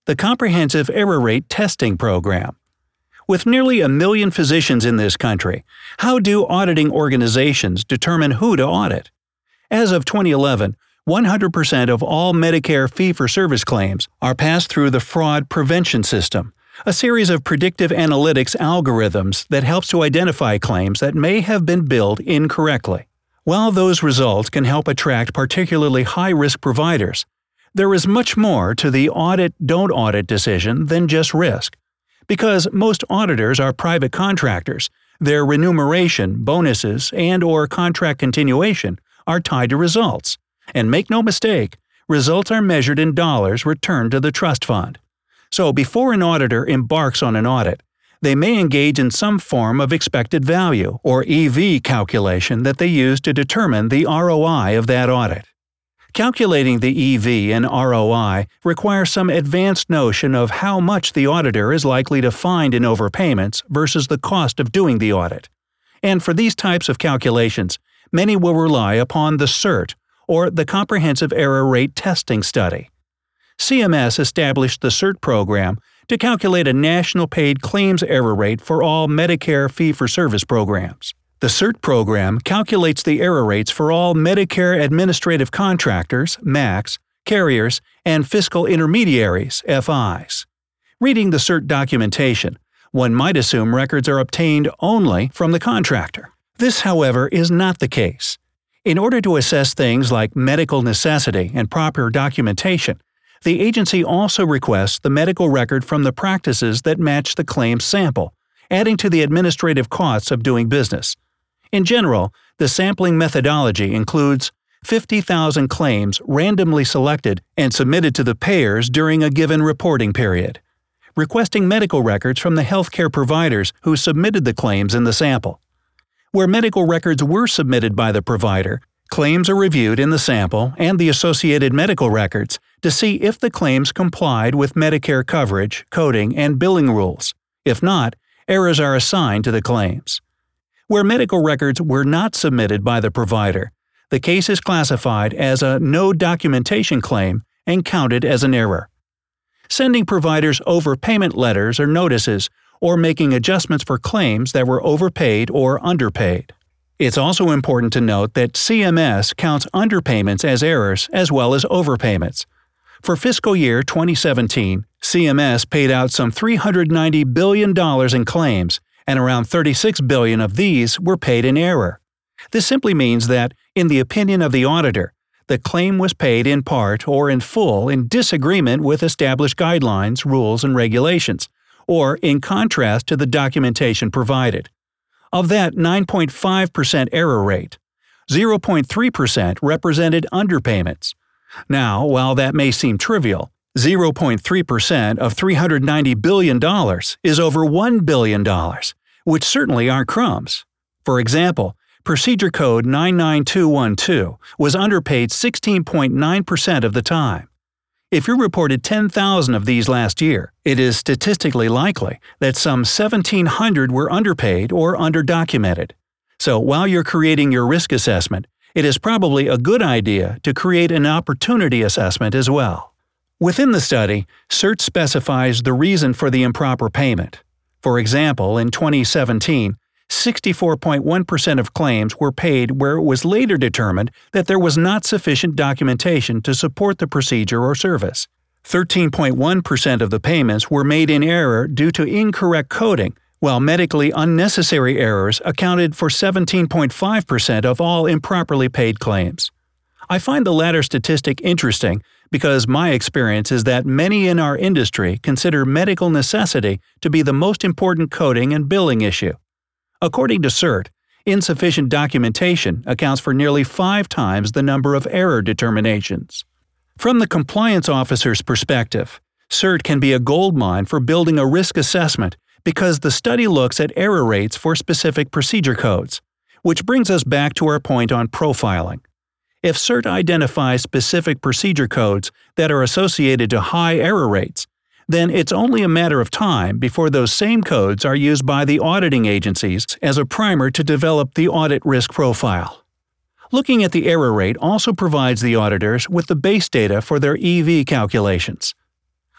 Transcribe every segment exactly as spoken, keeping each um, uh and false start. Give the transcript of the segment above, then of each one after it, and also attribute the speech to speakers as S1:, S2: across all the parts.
S1: the Comprehensive Error Rate Testing Program. With nearly a million physicians in this country, how do auditing organizations determine who to audit? As of twenty eleven, one hundred percent of all Medicare fee-for-service claims are passed through the Fraud Prevention System, a series of predictive analytics algorithms that helps to identify claims that may have been billed incorrectly. While those results can help attract particularly high-risk providers, there is much more to the audit-don't audit decision than just risk. Because most auditors are private contractors, their remuneration, bonuses, and/or contract continuation are tied to results. And make no mistake, results are measured in dollars returned to the trust fund. So before an auditor embarks on an audit, they may engage in some form of expected value, or E V calculation that they use to determine the R O I of that audit. Calculating the E V and R O I requires some advanced notion of how much the auditor is likely to find in overpayments versus the cost of doing the audit. And for these types of calculations, many will rely upon the CERT, or the Comprehensive Error Rate Testing Study. C M S established the CERT program to calculate a national paid claims error rate for all Medicare fee-for-service programs. The CERT program calculates the error rates for all Medicare administrative contractors, M A Cs, carriers, and fiscal intermediaries, F Is. Reading the CERT documentation, one might assume records are obtained only from the contractor. This, however, is not the case. In order to assess things like medical necessity and proper documentation, the agency also requests the medical record from the practices that match the claim sample, adding to the administrative costs of doing business. In general, the sampling methodology includes fifty thousand claims randomly selected and submitted to the payers during a given reporting period, requesting medical records from the healthcare providers who submitted the claims in the sample. Where medical records were submitted by the provider, claims are reviewed in the sample and the associated medical records to see if the claims complied with Medicare coverage, coding, and billing rules. If not, errors are assigned to the claims. Where medical records were not submitted by the provider, the case is classified as a no documentation claim and counted as an error. Sending providers overpayment letters or notices, or making adjustments for claims that were overpaid or underpaid. It's also important to note that C M S counts underpayments as errors as well as overpayments. For fiscal year twenty seventeen, C M S paid out some three hundred ninety billion dollars in claims, and around thirty-six billion dollars of these were paid in error. This simply means that, in the opinion of the auditor, the claim was paid in part or in full in disagreement with established guidelines, rules, and regulations, or in contrast to the documentation provided. Of that nine point five percent error rate, zero point three percent represented underpayments. Now, while that may seem trivial, zero point three percent of three hundred ninety billion dollars is over one billion dollars, which certainly aren't crumbs. For example, Procedure Code nine nine two one two was underpaid sixteen point nine percent of the time. If you reported ten thousand of these last year, it is statistically likely that some seventeen hundred were underpaid or underdocumented. So while you're creating your risk assessment, it is probably a good idea to create an opportunity assessment as well. Within the study, CERT specifies the reason for the improper payment. For example, in twenty seventeen, sixty-four point one percent of claims were paid where it was later determined that there was not sufficient documentation to support the procedure or service. thirteen point one percent of the payments were made in error due to incorrect coding, while medically unnecessary errors accounted for seventeen point five percent of all improperly paid claims. I find the latter statistic interesting because my experience is that many in our industry consider medical necessity to be the most important coding and billing issue. According to CERT, insufficient documentation accounts for nearly five times the number of error determinations. From the compliance officer's perspective, CERT can be a goldmine for building a risk assessment because the study looks at error rates for specific procedure codes, which brings us back to our point on profiling. If CERT identifies specific procedure codes that are associated to high error rates, then it's only a matter of time before those same codes are used by the auditing agencies as a primer to develop the audit risk profile. Looking at the error rate also provides the auditors with the base data for their E V calculations.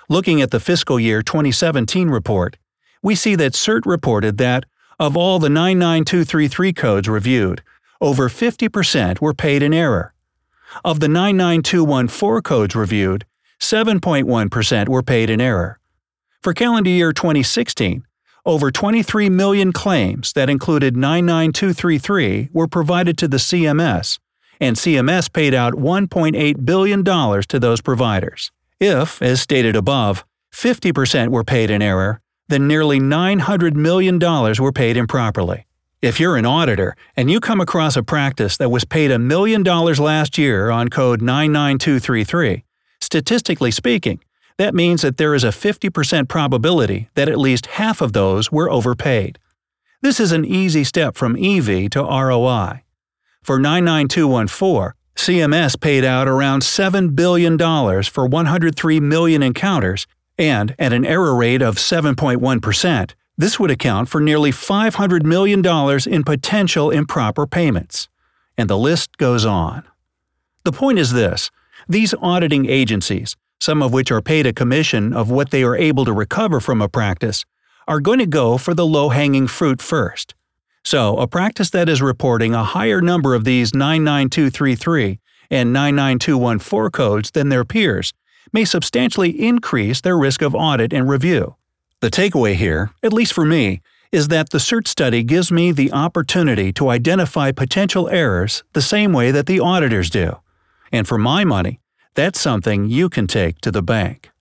S1: Looking at the fiscal year twenty seventeen report, we see that C I R T reported that, of all the nine nine two three three codes reviewed, over fifty percent were paid in error. Of the nine nine two one four codes reviewed, seven point one percent were paid in error. For calendar year twenty sixteen, over twenty-three million claims that included nine nine two three three were provided to the C M S, and C M S paid out one point eight billion dollars to those providers. If, as stated above, fifty percent were paid in error, then nearly nine hundred million dollars were paid improperly. If you're an auditor and you come across a practice that was paid a million dollars last year on code nine nine two three three, statistically speaking, that means that there is a fifty percent probability that at least half of those were overpaid. This is an easy step from E V to R O I. For nine nine two one four, C M S paid out around seven billion dollars for one hundred three million encounters, and at an error rate of seven point one percent, this would account for nearly five hundred million dollars in potential improper payments. And the list goes on. The point is this: these auditing agencies, some of which are paid a commission of what they are able to recover from a practice, are going to go for the low-hanging fruit first. So, a practice that is reporting a higher number of these nine nine two three three and nine nine two one four codes than their peers may substantially increase their risk of audit and review. The takeaway here, at least for me, is that the C I R T study gives me the opportunity to identify potential errors the same way that the auditors do. And for my money, that's something you can take to the bank.